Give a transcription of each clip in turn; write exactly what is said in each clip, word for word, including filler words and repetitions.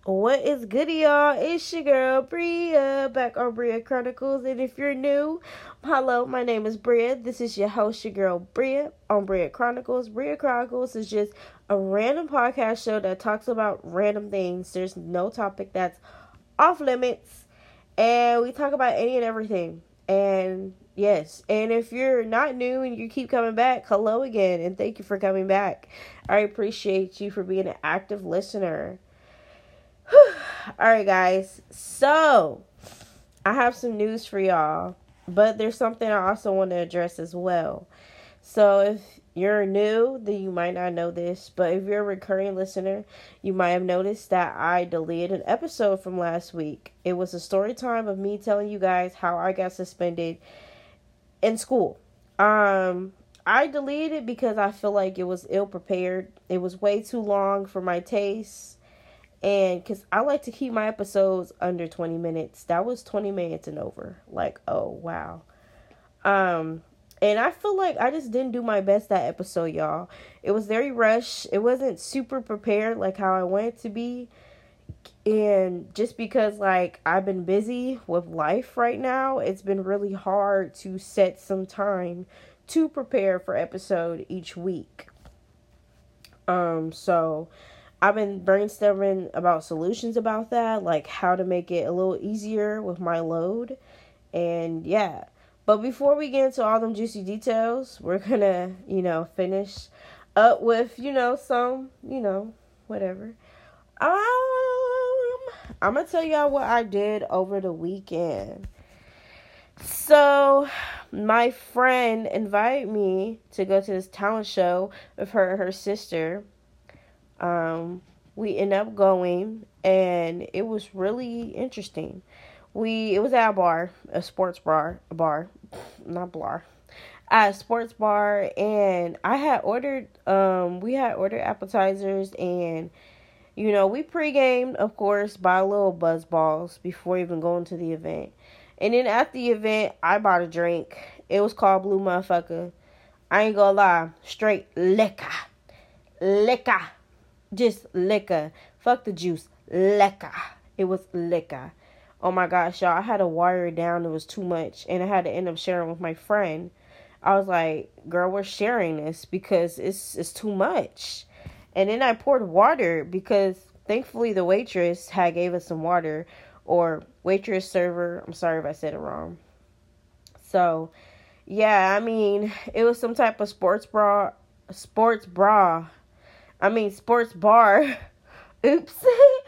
What is good, y'all? It's your girl Bria back on Bria Chronicles. And if you're new, hello, my name is Bria. This is your host, your girl Bria on Bria Chronicles. Bria Chronicles is just a random podcast show that talks about random things. There's no topic that's off limits, and we talk about any and everything. And yes, and if you're not new and you keep coming back, hello again, and thank you for coming back. I appreciate you for being an active listener. Alright, guys, so I have some news for y'all, but there's something I also want to address as well. So if you're new, then you might not know this, but if you're a recurring listener, you might have noticed that I deleted an episode from last week. It was a story time of me telling you guys how I got suspended in school. Um, I deleted it because I feel like it was ill prepared. It was way too long for my taste. And because I like to keep my episodes under twenty minutes. That was twenty minutes and over. Like, oh, wow. Um, and I feel like I just didn't do my best that episode, y'all. It was very rushed. It wasn't super prepared like how I want it to be. And just because, like, I've been busy with life right now, it's been really hard to set some time to prepare for episode each week. Um, so... I've been brainstorming about solutions about that, like how to make it a little easier with my load. And yeah, but before we get into all them juicy details, we're gonna, you know, finish up with, you know, some, you know, whatever. Um, I'm gonna tell y'all what I did over the weekend. So, my friend invited me to go to this talent show with her and her sister. Um, we ended up going, and it was really interesting. We, it was at a bar, a sports bar, a bar, not bar, at a sports bar, and I had ordered, um, we had ordered appetizers, and, you know, we pre-gamed, of course, by little buzz balls before even going to the event. And then at the event, I bought a drink. It was called Blue Motherfucker. I ain't gonna lie, straight liquor, liquor. Just liquor. Fuck the juice. Liquor. It was liquor. Oh my gosh, y'all. I had to wire it down. It was too much. And I had to end up sharing with my friend. I was like, girl, we're sharing this because it's it's too much. And then I poured water because thankfully the waitress had gave us some water. Or waitress, server. I'm sorry if I said it wrong. So, yeah, I mean, it was some type of sports bra. Sports bra. I mean, sports bar. Oops.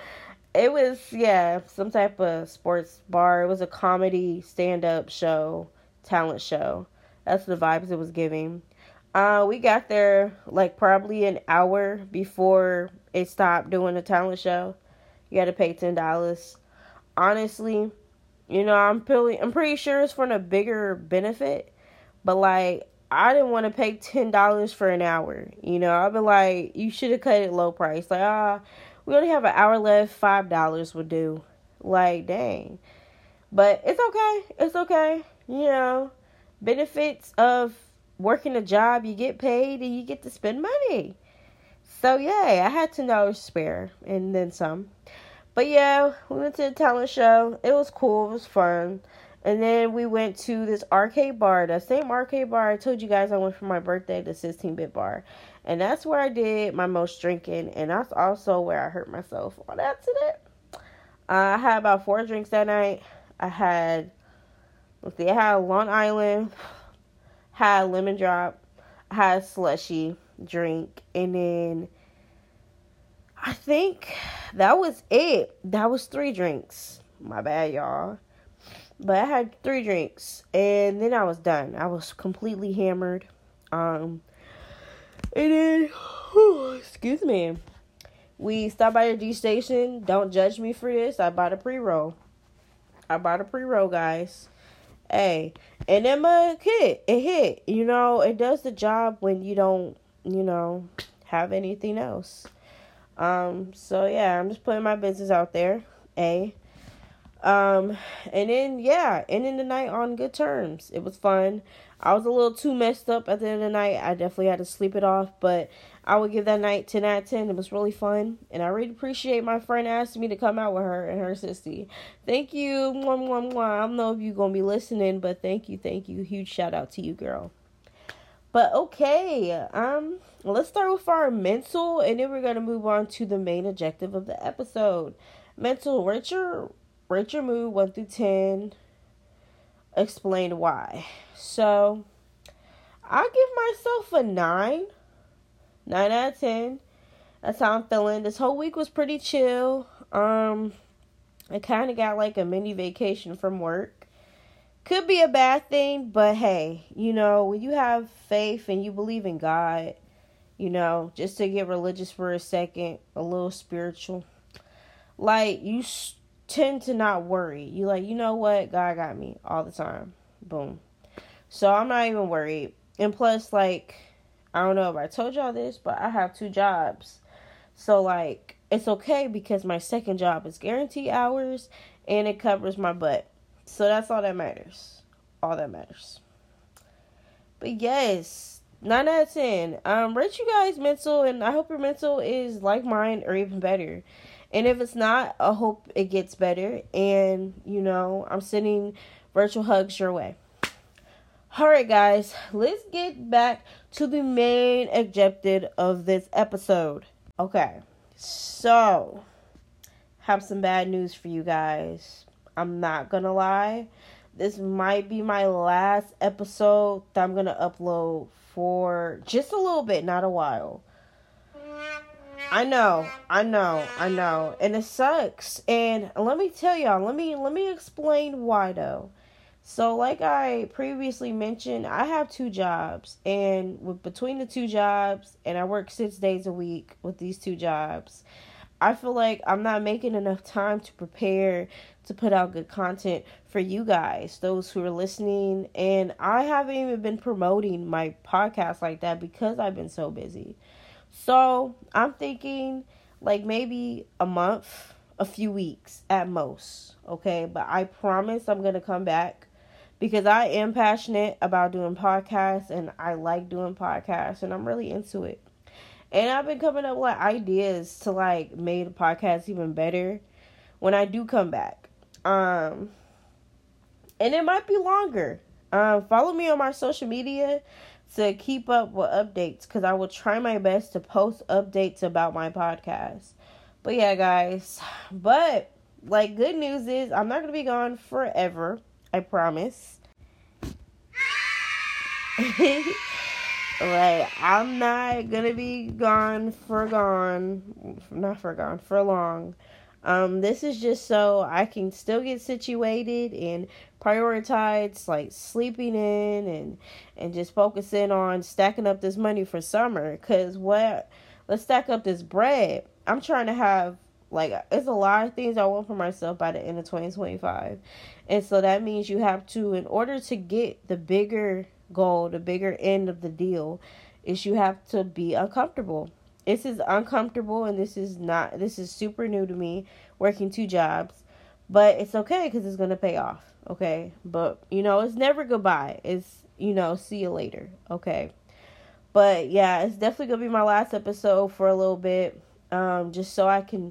It was, yeah, some type of sports bar. It was a comedy stand-up show, talent show. That's the vibes it was giving. Uh, we got there, like, probably an hour before it stopped doing the talent show. You had to pay ten dollars. Honestly, you know, I'm pretty, I'm pretty sure it's for a bigger benefit. But, like, I didn't want to pay ten dollars for an hour. You know, I'd be like, you should have cut it low price. Like, ah, we only have an hour left. five dollars would do. Like, dang. But it's okay. It's okay. You know, benefits of working a job, you get paid and you get to spend money. So, yeah, I had ten dollars spare and then some. But, yeah, we went to the talent show. It was cool. It was fun. And then we went to this arcade bar, the same arcade bar I told you guys I went for my birthday, the sixteen-bit bar. And that's where I did my most drinking, and that's also where I hurt myself on accident. Uh, I had about four drinks that night. I had, let's see, I had Long Island, had lemon drop, I had slushy drink, and then I think that was it. That was three drinks. My bad, y'all. But I had three drinks, and then I was done. I was completely hammered. Um, and then, whew, excuse me, we stopped by the G station. Don't judge me for this. I bought a pre-roll. I bought a pre-roll, guys. Hey, and then my hit. It hit. You know, it does the job when you don't, you know, have anything else. Um, so yeah, I'm just putting my business out there. A. Um, and then, yeah, ending the night on good terms. It was fun. I was a little too messed up at the end of the night. I definitely had to sleep it off, but I would give that night ten out of ten. It was really fun. And I really appreciate my friend asking me to come out with her and her sissy. Thank you. Mwah, mwah, mwah. I don't know if you're going to be listening, but thank you, thank you. Huge shout out to you, girl. But okay, um, let's start with our mental, and then we're going to move on to the main objective of the episode. Mental, rate your, rate your mood one through ten. Explain why. So, I give myself a nine. nine out of ten. That's how I'm feeling. This whole week was pretty chill. Um, I kind of got like a mini vacation from work. Could be a bad thing, but hey, you know, when you have faith and you believe in God, you know, just to get religious for a second, a little spiritual, like, you tend to not worry. You like, you know what? God got me all the time. Boom. So I'm not even worried. And plus, like, I don't know if I told y'all this, but I have two jobs. So, like, it's okay because my second job is guaranteed hours and it covers my butt. So that's all that matters. All that matters. But yes, nine out of ten. Um, rate you guys mental, and I hope your mental is like mine or even better. And if it's not, I hope it gets better. And, you know, I'm sending virtual hugs your way. Alright guys, let's get back to the main objective of this episode. Okay, so, have some bad news for you guys. I'm not gonna lie, this might be my last episode that I'm gonna upload for just a little bit, not a while. I know, I know, I know, and it sucks. And let me tell y'all, let me let me explain why though. So, like I previously mentioned, I have two jobs, and with between the two jobs, and I work six days a week with these two jobs, I feel like I'm not making enough time to prepare to put out good content for you guys, those who are listening, and I haven't even been promoting my podcast like that because I've been so busy. So, I'm thinking, like, maybe a month, a few weeks at most, okay? But I promise I'm going to come back. Because I am passionate about doing podcasts, and I like doing podcasts, and I'm really into it. And I've been coming up with like, ideas to like make the podcast even better when I do come back. Um, and it might be longer. Um, follow me on my social media to keep up with updates, because I will try my best to post updates about my podcast. But yeah, guys. But like, good news is I'm not gonna be gone forever. I promise. Like, I'm not gonna be gone for gone, not for gone, for long. Um, this is just so I can still get situated and prioritize, like, sleeping in and, and just focusing on stacking up this money for summer. Because what, let's stack up this bread. I'm trying to have, like, it's a lot of things I want for myself by the end of twenty twenty-five. And so that means you have to, in order to get the bigger goal, the bigger end of the deal, is you have to be uncomfortable. This is uncomfortable, and this is not, this is super new to me, working two jobs. But it's okay, because it's going to pay off, okay? But, you know, it's never goodbye. It's, you know, see you later, okay? But, yeah, it's definitely going to be my last episode for a little bit, um, just so I can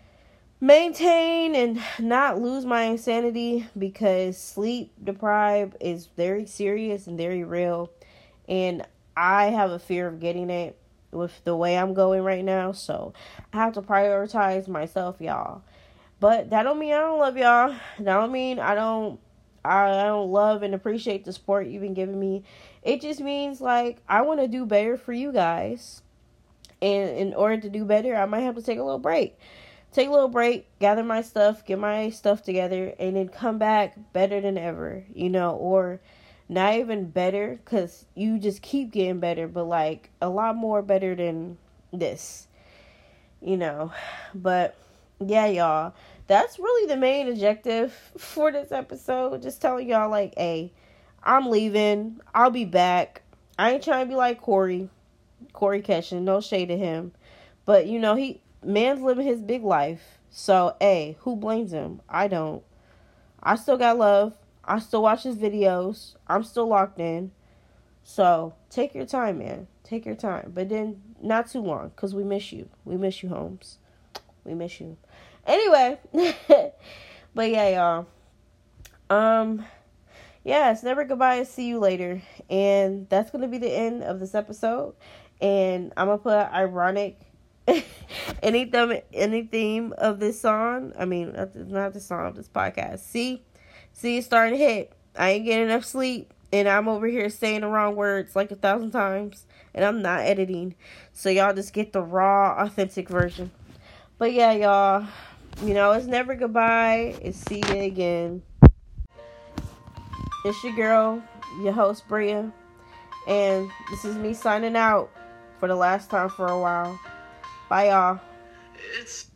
maintain and not lose my insanity, because sleep deprived is very serious and very real, and I have a fear of getting it with the way I'm going right now. So I have to prioritize myself, y'all. But that don't mean I don't love y'all. That don't mean I don't I don't love and appreciate the support you've been giving me. It just means, like, I want to do better for you guys, and in order to do better, I might have to take a little break. Take a little break, gather my stuff, get my stuff together, and then come back better than ever, you know, or not even better, because you just keep getting better, but like a lot more better than this, you know. But yeah, y'all, that's really the main objective for this episode. Just telling y'all, like, hey, I'm leaving, I'll be back. I ain't trying to be like Corey, Corey Keshin, no shade to him, but you know, he, man's living his big life. So, hey, who blames him? I don't. I still got love. I still watch his videos. I'm still locked in. So take your time, man. Take your time. But then not too long, because we miss you. We miss you, Holmes. We miss you. Anyway. But yeah, y'all. Um, yeah, it's never goodbye and see you later. And that's going to be the end of this episode. And I'm going to put ironic any theme, any theme of this song. I mean, not the song of this podcast. See? See, it's starting to hit. I ain't getting enough sleep. And I'm over here saying the wrong words like a thousand times. And I'm not editing. So y'all just get the raw, authentic version. But yeah, y'all. You know, it's never goodbye. It's see you again. It's your girl, your host, Bria. And this is me signing out for the last time for a while. Bye, y'all. It's